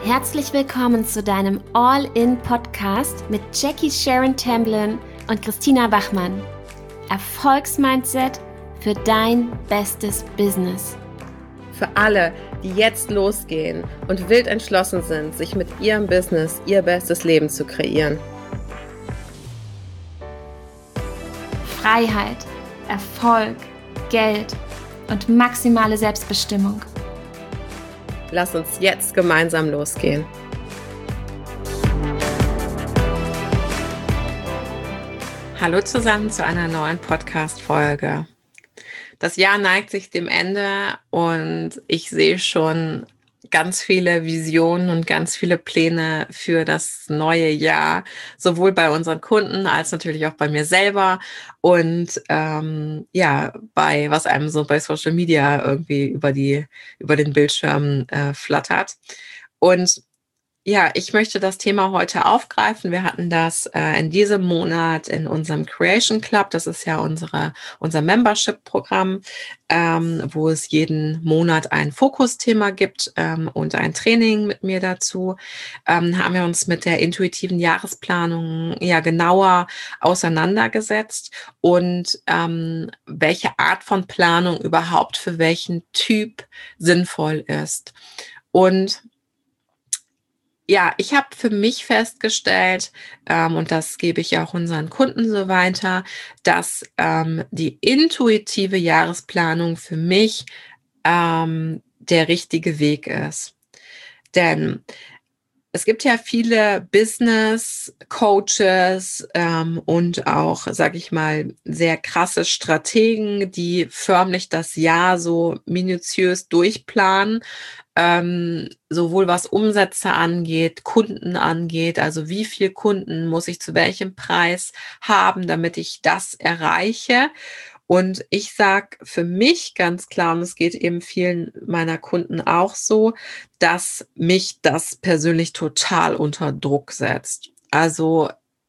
Herzlich willkommen zu deinem All-In-Podcast mit Jackie Sharon Tamblyn und Christina Bachmann. Erfolgsmindset für dein bestes Business. Für alle, die jetzt losgehen und wild entschlossen sind, sich mit ihrem Business ihr bestes Leben zu kreieren. Freiheit, Erfolg, Geld und maximale Selbstbestimmung. Lass uns jetzt gemeinsam losgehen. Hallo zusammen zu einer neuen Podcast-Folge. Das Jahr neigt sich dem Ende und ich sehe schon ganz viele Visionen und ganz viele Pläne für das neue Jahr, sowohl bei unseren Kunden als natürlich auch bei mir selber und bei was einem so bei Social Media irgendwie über den Bildschirm flattert. Und ja, ich möchte das Thema heute aufgreifen. Wir hatten das in diesem Monat in unserem Creation Club. Das ist ja unser Membership-Programm, wo es jeden Monat ein Fokusthema gibt und ein Training mit mir dazu. Haben wir uns mit der intuitiven Jahresplanung ja genauer auseinandergesetzt und welche Art von Planung überhaupt für welchen Typ sinnvoll ist. Und ja, ich habe für mich festgestellt, und das gebe ich auch unseren Kunden so weiter, dass die intuitive Jahresplanung für mich der richtige Weg ist. Denn es gibt ja viele Business-Coaches und auch, sage ich mal, sehr krasse Strategen, die förmlich das Jahr so minutiös durchplanen, sowohl was Umsätze angeht, Kunden angeht, also wie viel Kunden muss ich zu welchem Preis haben, damit ich das erreiche. Und ich sage für mich ganz klar, und es geht eben vielen meiner Kunden auch so, dass mich das persönlich total unter Druck setzt. Also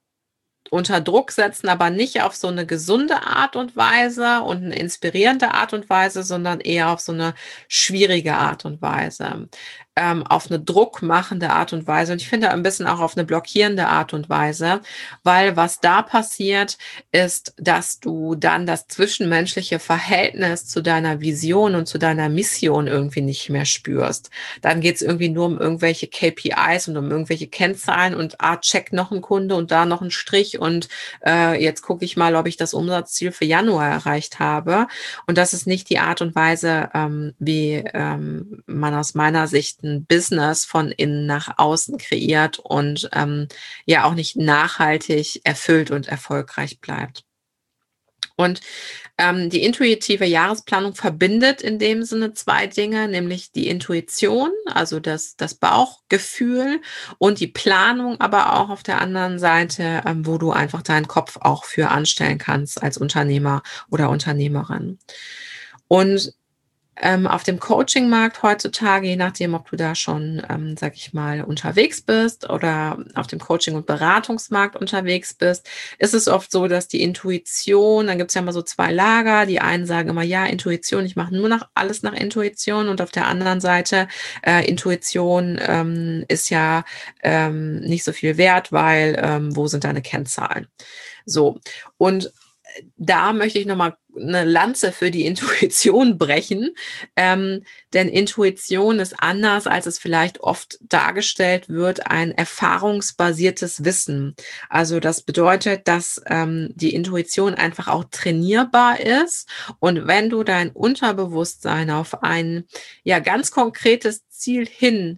unter Druck setzen, aber nicht auf so eine gesunde Art und Weise und eine inspirierende Art und Weise, sondern eher auf so eine schwierige Art und Weise, auf eine druckmachende Art und Weise. Und ich finde ein bisschen auch auf eine blockierende Art und Weise, weil was da passiert, ist, dass du dann das zwischenmenschliche Verhältnis zu deiner Vision und zu deiner Mission irgendwie nicht mehr spürst. Dann geht es irgendwie nur um irgendwelche KPIs und um irgendwelche Kennzahlen und check noch ein Kunde und da noch ein Strich und jetzt gucke ich mal, ob ich das Umsatzziel für Januar erreicht habe. Und das ist nicht die Art und Weise, wie man aus meiner Sicht ein Business von innen nach außen kreiert und ja auch nicht nachhaltig erfüllt und erfolgreich bleibt. Und die intuitive Jahresplanung verbindet in dem Sinne zwei Dinge, nämlich die Intuition, also das Bauchgefühl und die Planung, aber auch auf der anderen Seite, wo du einfach deinen Kopf auch für anstellen kannst als Unternehmer oder Unternehmerin. Und auf dem Coaching-Markt heutzutage, je nachdem, ob du da schon, sag ich mal, unterwegs bist oder auf dem Coaching- und Beratungsmarkt unterwegs bist, ist es oft so, dass die Intuition, dann gibt es ja immer so zwei Lager, die einen sagen immer, ja, Intuition, ich mache nur noch alles nach Intuition und auf der anderen Seite, Intuition ist ja nicht so viel wert, weil wo sind deine Kennzahlen? So, und da möchte ich nochmal eine Lanze für die Intuition brechen, denn Intuition ist anders, als es vielleicht oft dargestellt wird, ein erfahrungsbasiertes Wissen. Also das bedeutet, dass die Intuition einfach auch trainierbar ist und wenn du dein Unterbewusstsein auf ein ja ganz konkretes Ziel hin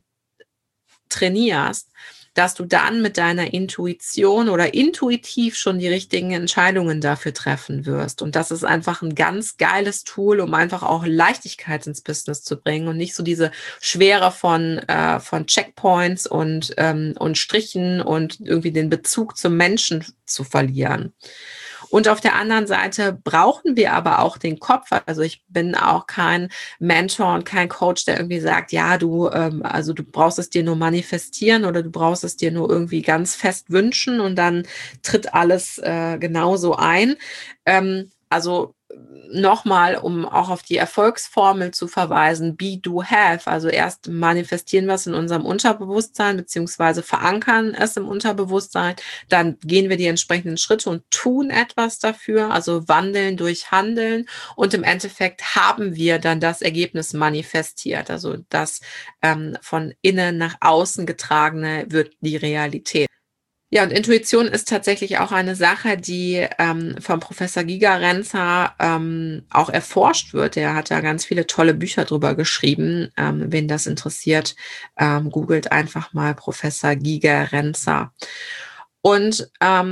trainierst, dass du dann mit deiner Intuition oder intuitiv schon die richtigen Entscheidungen dafür treffen wirst. Und das ist einfach ein ganz geiles Tool, um einfach auch Leichtigkeit ins Business zu bringen und nicht so diese Schwere von Checkpoints und Strichen und irgendwie den Bezug zum Menschen zu verlieren. Und auf der anderen Seite brauchen wir aber auch den Kopf. Also ich bin auch kein Mentor und kein Coach, der irgendwie sagt, ja, du brauchst es dir nur manifestieren oder du brauchst es dir nur irgendwie ganz fest wünschen und dann tritt alles genauso ein. Also nochmal, um auch auf die Erfolgsformel zu verweisen, be, do, have. Also erst manifestieren wir es in unserem Unterbewusstsein, beziehungsweise verankern es im Unterbewusstsein. Dann gehen wir die entsprechenden Schritte und tun etwas dafür, also wandeln durch Handeln. Und im Endeffekt haben wir dann das Ergebnis manifestiert. Also das von innen nach außen getragene wird die Realität. Ja, und Intuition ist tatsächlich auch eine Sache, die vom Professor Giga Renzer auch erforscht wird. Er hat da ganz viele tolle Bücher drüber geschrieben. Wen das interessiert, googelt einfach mal Professor Giga Renzer. Und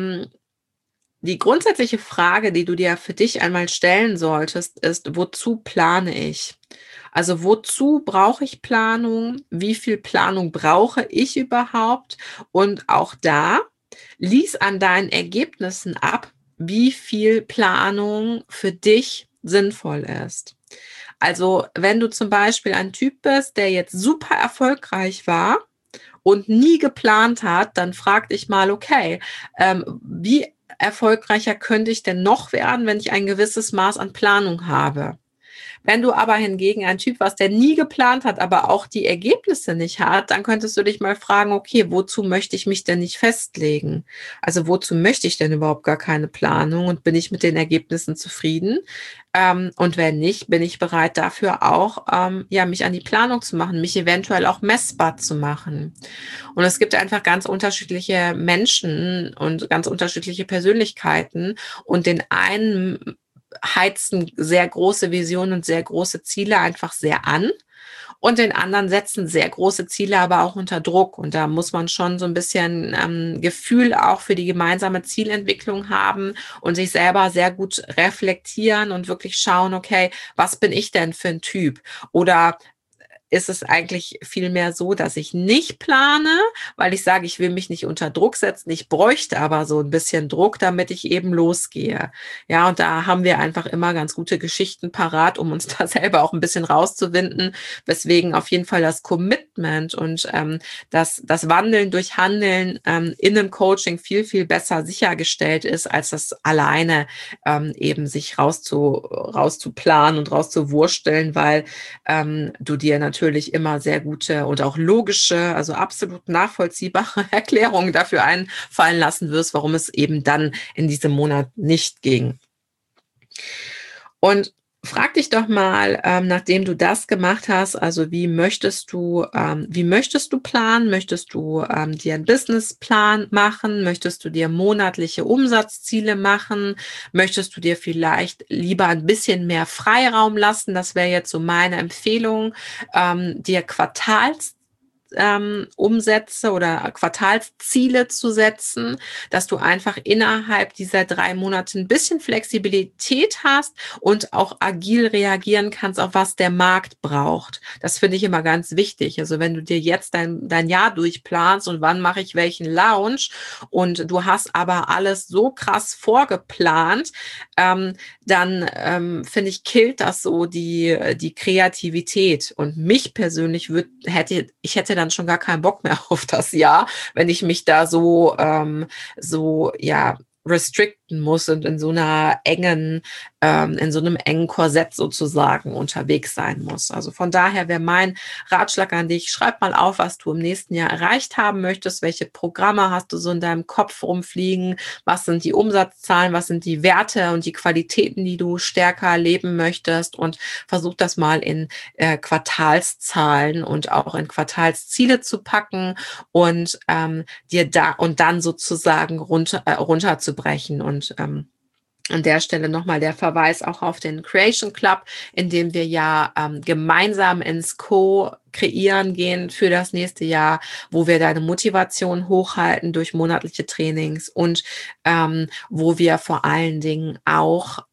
die grundsätzliche Frage, die du dir für dich einmal stellen solltest, ist, wozu plane ich? Also wozu brauche ich Planung? Wie viel Planung brauche ich überhaupt? Und auch da, lies an deinen Ergebnissen ab, wie viel Planung für dich sinnvoll ist. Also wenn du zum Beispiel ein Typ bist, der jetzt super erfolgreich war und nie geplant hat, dann frag dich mal, okay, wie erfolgreicher könnte ich denn noch werden, wenn ich ein gewisses Maß an Planung habe? Wenn du aber hingegen ein Typ warst, der nie geplant hat, aber auch die Ergebnisse nicht hat, dann könntest du dich mal fragen, okay, wozu möchte ich mich denn nicht festlegen? Also wozu möchte ich denn überhaupt gar keine Planung und bin ich mit den Ergebnissen zufrieden? Und wenn nicht, bin ich bereit dafür auch, mich an die Planung zu machen, mich eventuell auch messbar zu machen. Und es gibt einfach ganz unterschiedliche Menschen und ganz unterschiedliche Persönlichkeiten und den einen heizen sehr große Visionen und sehr große Ziele einfach sehr an. Und den anderen setzen sehr große Ziele, aber auch unter Druck. Und da muss man schon so ein bisschen Gefühl auch für die gemeinsame Zielentwicklung haben und sich selber sehr gut reflektieren und wirklich schauen, okay, was bin ich denn für ein Typ? Oder ist es eigentlich vielmehr so, dass ich nicht plane, weil ich sage, ich will mich nicht unter Druck setzen. Ich bräuchte aber so ein bisschen Druck, damit ich eben losgehe. Ja, und da haben wir einfach immer ganz gute Geschichten parat, um uns da selber auch ein bisschen rauszuwinden, weswegen auf jeden Fall das Commitment und das Wandeln durch Handeln in einem Coaching viel, viel besser sichergestellt ist, als das alleine eben sich rauszuplanen und rauszuwursteln, weil du dir natürlich immer sehr gute und auch logische, also absolut nachvollziehbare Erklärungen dafür einfallen lassen wirst, warum es eben dann in diesem Monat nicht ging. Und frag dich doch mal, nachdem du das gemacht hast, also wie möchtest du planen? Möchtest du dir einen Businessplan machen? Möchtest du dir monatliche Umsatzziele machen? Möchtest du dir vielleicht lieber ein bisschen mehr Freiraum lassen? Das wäre jetzt so meine Empfehlung, dir Umsätze oder Quartalsziele zu setzen, dass du einfach innerhalb dieser 3 Monate ein bisschen Flexibilität hast und auch agil reagieren kannst, auf was der Markt braucht. Das finde ich immer ganz wichtig. Also wenn du dir jetzt dein Jahr durchplanst und wann mache ich welchen Launch und du hast aber alles so krass vorgeplant, dann finde ich, killt das so die Kreativität. Und mich persönlich ich hätte dann schon gar keinen Bock mehr auf das Jahr, wenn ich mich da so restricten muss und in so einem engen Korsett sozusagen unterwegs sein muss. Also von daher wäre mein Ratschlag an dich, schreib mal auf, was du im nächsten Jahr erreicht haben möchtest, welche Programme hast du so in deinem Kopf rumfliegen, was sind die Umsatzzahlen, was sind die Werte und die Qualitäten, die du stärker leben möchtest und versuch das mal in Quartalszahlen und auch in Quartalsziele zu packen und dann sozusagen runterzubrechen. Und an der Stelle nochmal der Verweis auch auf den Creation Club, in dem wir ja gemeinsam ins Co-Kreieren gehen für das nächste Jahr, wo wir deine Motivation hochhalten durch monatliche Trainings und wo wir vor allen Dingen auch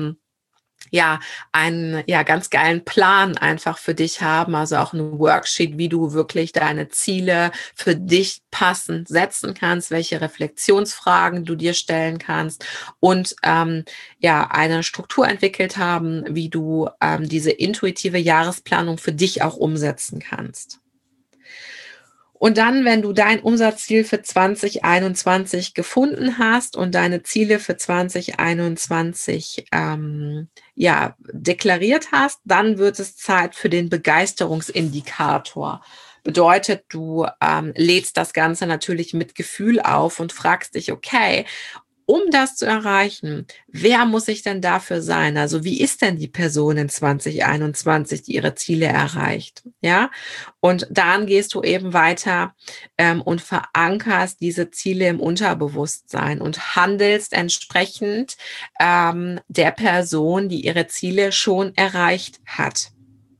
einen ganz geilen Plan einfach für dich haben, also auch ein Worksheet, wie du wirklich deine Ziele für dich passend setzen kannst, welche Reflexionsfragen du dir stellen kannst und eine Struktur entwickelt haben, wie du diese intuitive Jahresplanung für dich auch umsetzen kannst. Und dann, wenn du dein Umsatzziel für 2021 gefunden hast und deine Ziele für 2021 deklariert hast, dann wird es Zeit für den Begeisterungsindikator. Bedeutet, du lädst das Ganze natürlich mit Gefühl auf und fragst dich, okay, um das zu erreichen, wer muss ich denn dafür sein? Also wie ist denn die Person in 2021, die ihre Ziele erreicht? Ja, und dann gehst du eben weiter und verankerst diese Ziele im Unterbewusstsein und handelst entsprechend der Person, die ihre Ziele schon erreicht hat.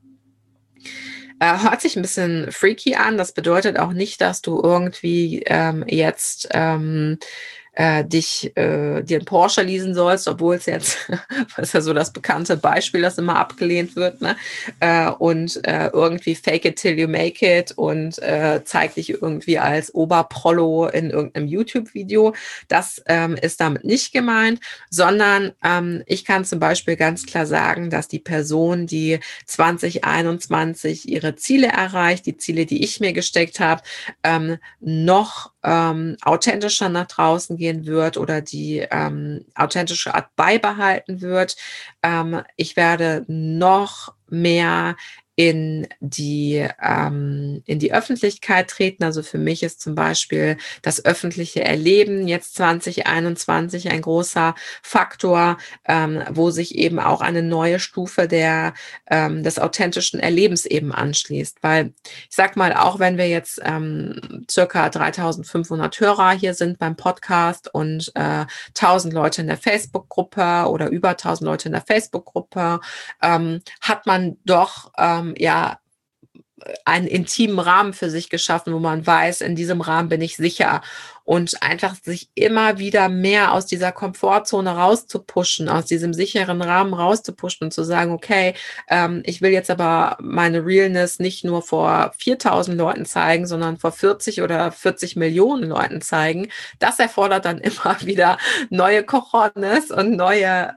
Hört sich ein bisschen freaky an. Das bedeutet auch nicht, dass du irgendwie jetzt dir einen Porsche leasen sollst, obwohl es jetzt, das ist ja so das bekannte Beispiel, das immer abgelehnt wird, ne? Und irgendwie fake it till you make it und zeig dich irgendwie als Oberprollo in irgendeinem YouTube-Video. Das ist damit nicht gemeint, sondern ich kann zum Beispiel ganz klar sagen, dass die Person, die 2021 ihre Ziele erreicht, die Ziele, die ich mir gesteckt habe, noch authentischer nach draußen gehen wird oder die authentische Art beibehalten wird. Ich werde noch mehr in die Öffentlichkeit treten. Also für mich ist zum Beispiel das öffentliche Erleben jetzt 2021 ein großer Faktor, wo sich eben auch eine neue Stufe des authentischen Erlebens eben anschließt. Weil ich sag mal, auch wenn wir jetzt circa 3.500 Hörer hier sind beim Podcast und 1.000 Leute in der Facebook-Gruppe oder über 1.000 Leute in der Facebook-Gruppe, hat man doch einen intimen Rahmen für sich geschaffen, wo man weiß, in diesem Rahmen bin ich sicher. Und einfach sich immer wieder mehr aus dieser Komfortzone rauszupushen, aus diesem sicheren Rahmen rauszupushen und zu sagen, okay, ich will jetzt aber meine Realness nicht nur vor 4.000 Leuten zeigen, sondern vor 40 oder 40 Millionen Leuten zeigen. Das erfordert dann immer wieder neue Cojones und neue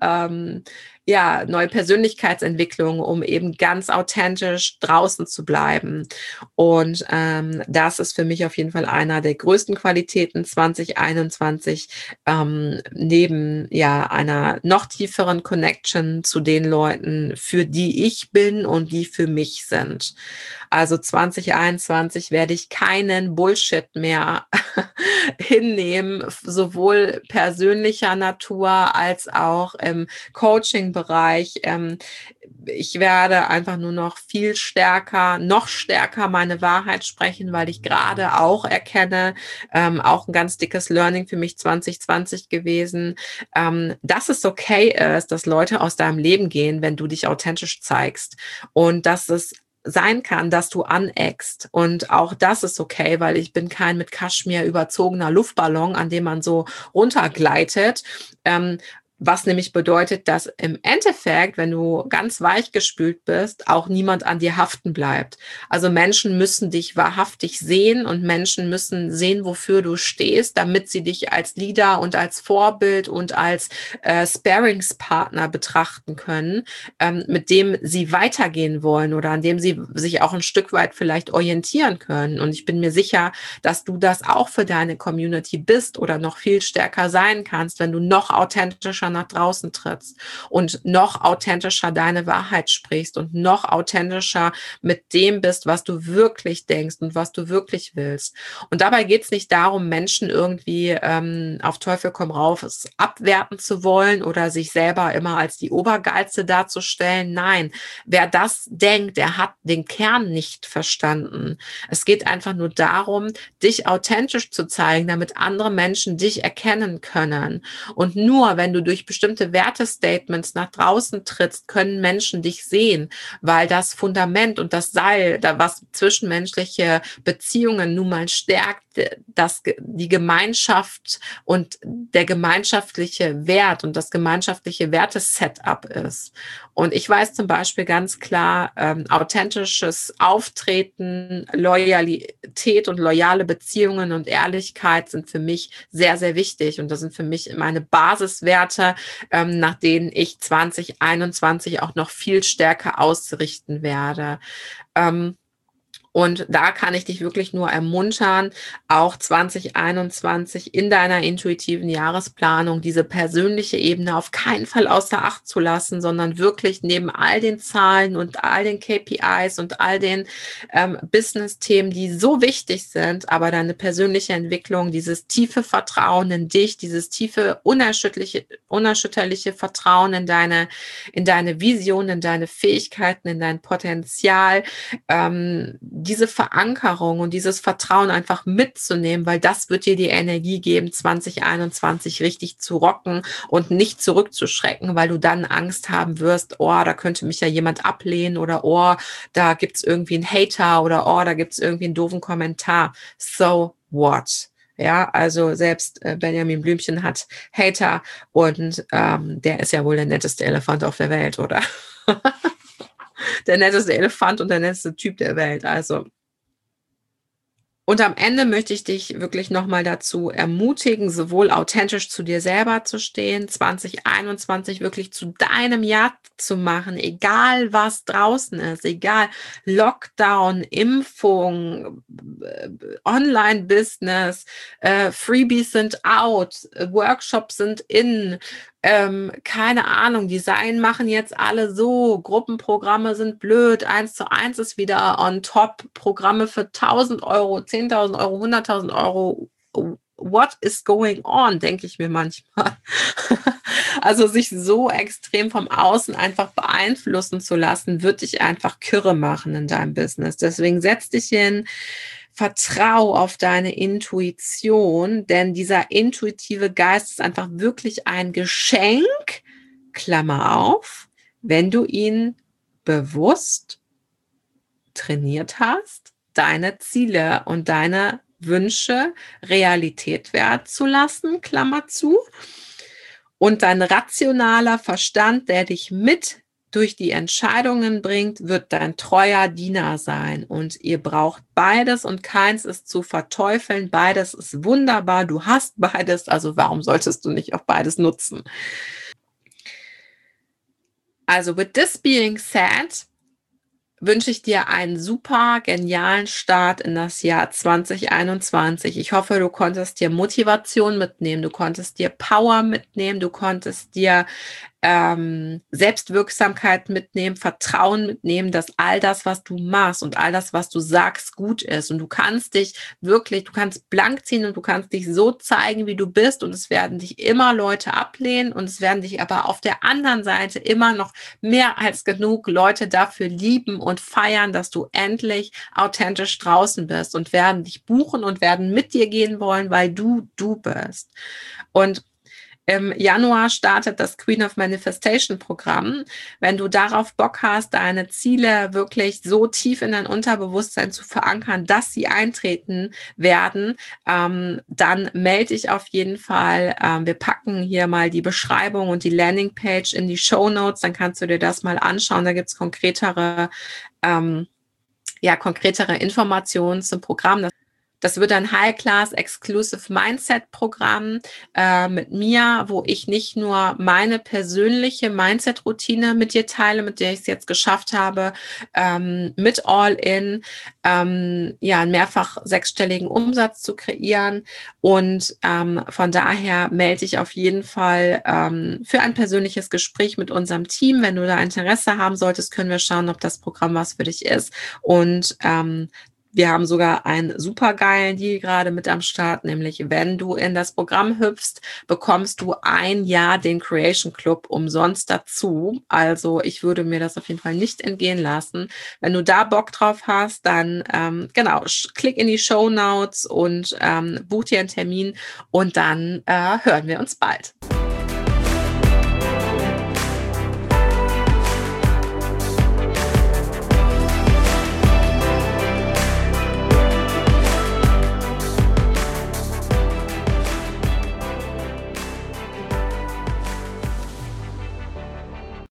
Persönlichkeitsentwicklung, um eben ganz authentisch draußen zu bleiben. Und das ist für mich auf jeden Fall einer der größten Qualitäten 2021, neben einer noch tieferen Connection zu den Leuten, für die ich bin und die für mich sind. Also 2021 werde ich keinen Bullshit mehr hinnehmen, sowohl persönlicher Natur als auch im Coaching-Bereich. Ich werde einfach nur noch noch stärker meine Wahrheit sprechen, weil ich gerade auch erkenne, auch ein ganz dickes Learning für mich 2020 gewesen, dass es okay ist, dass Leute aus deinem Leben gehen, wenn du dich authentisch zeigst und dass es sein kann, dass du aneckst. Und auch das ist okay, weil ich bin kein mit Kaschmir überzogener Luftballon, an dem man so runtergleitet. Was nämlich bedeutet, dass im Endeffekt, wenn du ganz weichgespült bist, auch niemand an dir haften bleibt. Also Menschen müssen dich wahrhaftig sehen und Menschen müssen sehen, wofür du stehst, damit sie dich als Leader und als Vorbild und als Sparringspartner betrachten können, mit dem sie weitergehen wollen oder an dem sie sich auch ein Stück weit vielleicht orientieren können. Und ich bin mir sicher, dass du das auch für deine Community bist oder noch viel stärker sein kannst, wenn du noch authentischer nach draußen trittst und noch authentischer deine Wahrheit sprichst und noch authentischer mit dem bist, was du wirklich denkst und was du wirklich willst. Und dabei geht es nicht darum, Menschen irgendwie auf Teufel komm raus abwerten zu wollen oder sich selber immer als die Obergeilste darzustellen. Nein, wer das denkt, der hat den Kern nicht verstanden. Es geht einfach nur darum, dich authentisch zu zeigen, damit andere Menschen dich erkennen können. Und nur wenn du durch bestimmte Wertestatements nach draußen trittst, können Menschen dich sehen, weil das Fundament und das Seil, was zwischenmenschliche Beziehungen nun mal stärkt, die Gemeinschaft und der gemeinschaftliche Wert und das gemeinschaftliche Wertesetup ist. Und ich weiß zum Beispiel ganz klar, authentisches Auftreten, Loyalität und loyale Beziehungen und Ehrlichkeit sind für mich sehr, sehr wichtig. Und das sind für mich meine Basiswerte, nach denen ich 2021 auch noch viel stärker ausrichten werde. Und da kann ich dich wirklich nur ermuntern, auch 2021 in deiner intuitiven Jahresplanung diese persönliche Ebene auf keinen Fall außer Acht zu lassen, sondern wirklich neben all den Zahlen und all den KPIs und all den Business-Themen, die so wichtig sind, aber deine persönliche Entwicklung, dieses tiefe Vertrauen in dich, dieses tiefe, unerschütterliche Vertrauen in deine Vision, in deine Fähigkeiten, in dein Potenzial, diese Verankerung und dieses Vertrauen einfach mitzunehmen, weil das wird dir die Energie geben, 2021 richtig zu rocken und nicht zurückzuschrecken, weil du dann Angst haben wirst, oh, da könnte mich ja jemand ablehnen oder oh, da gibt's irgendwie einen Hater oder oh, da gibt's irgendwie einen doofen Kommentar. So what? Ja, also selbst Benjamin Blümchen hat Hater und der ist ja wohl der netteste Elefant auf der Welt, oder? Der netteste Elefant und der netteste Typ der Welt. Also, und am Ende möchte ich dich wirklich nochmal dazu ermutigen, sowohl authentisch zu dir selber zu stehen, 2021 wirklich zu deinem Jahr zu machen, egal was draußen ist, egal Lockdown, Impfung, Online-Business, Freebies sind out, Workshops sind in, keine Ahnung, Design machen jetzt alle so, Gruppenprogramme sind blöd, 1:1 ist wieder on top, Programme für 1.000 Euro, 10.000 Euro, 100.000 Euro, what is going on, denke ich mir manchmal. Also sich so extrem vom Außen einfach beeinflussen zu lassen, wird dich einfach kirre machen in deinem Business. Deswegen setz dich hin, vertrau auf deine Intuition, denn dieser intuitive Geist ist einfach wirklich ein Geschenk, Klammer auf, wenn du ihn bewusst trainiert hast, deine Ziele und deine Wünsche Realität werden zu lassen, Klammer zu. Und dein rationaler Verstand, der dich mit durch die Entscheidungen bringt, wird dein treuer Diener sein. Und ihr braucht beides und keins ist zu verteufeln. Beides ist wunderbar. Du hast beides. Also warum solltest du nicht auch beides nutzen? Also with this being said, wünsche ich dir einen super genialen Start in das Jahr 2021. Ich hoffe, du konntest dir Motivation mitnehmen, du konntest dir Power mitnehmen, du konntest dir Selbstwirksamkeit mitnehmen, Vertrauen mitnehmen, dass all das, was du machst und all das, was du sagst, gut ist. Und du kannst dich wirklich, du kannst blank ziehen und du kannst dich so zeigen, wie du bist. Und es werden dich immer Leute ablehnen und es werden dich aber auf der anderen Seite immer noch mehr als genug Leute dafür lieben und feiern, dass du endlich authentisch draußen bist und werden dich buchen und werden mit dir gehen wollen, weil du bist. Und im Januar startet das Queen of Manifestation Programm. Wenn du darauf Bock hast, deine Ziele wirklich so tief in dein Unterbewusstsein zu verankern, dass sie eintreten werden, dann melde dich auf jeden Fall. Wir packen hier mal die Beschreibung und die Landingpage in die Shownotes. Dann kannst du dir das mal anschauen. Da gibt's konkretere Informationen zum Programm. Das wird ein High-Class Exclusive Mindset-Programm mit mir, wo ich nicht nur meine persönliche Mindset-Routine mit dir teile, mit der ich es jetzt geschafft habe, mit All-In einen mehrfach sechsstelligen Umsatz zu kreieren. Und von daher melde dich auf jeden Fall für ein persönliches Gespräch mit unserem Team. Wenn du da Interesse haben solltest, können wir schauen, ob das Programm was für dich ist. Und wir haben sogar einen supergeilen Deal gerade mit am Start, nämlich wenn du in das Programm hüpfst, bekommst du ein Jahr den Creation Club umsonst dazu. Also ich würde mir das auf jeden Fall nicht entgehen lassen. Wenn du da Bock drauf hast, dann klick in die Shownotes und buch dir einen Termin und dann hören wir uns bald.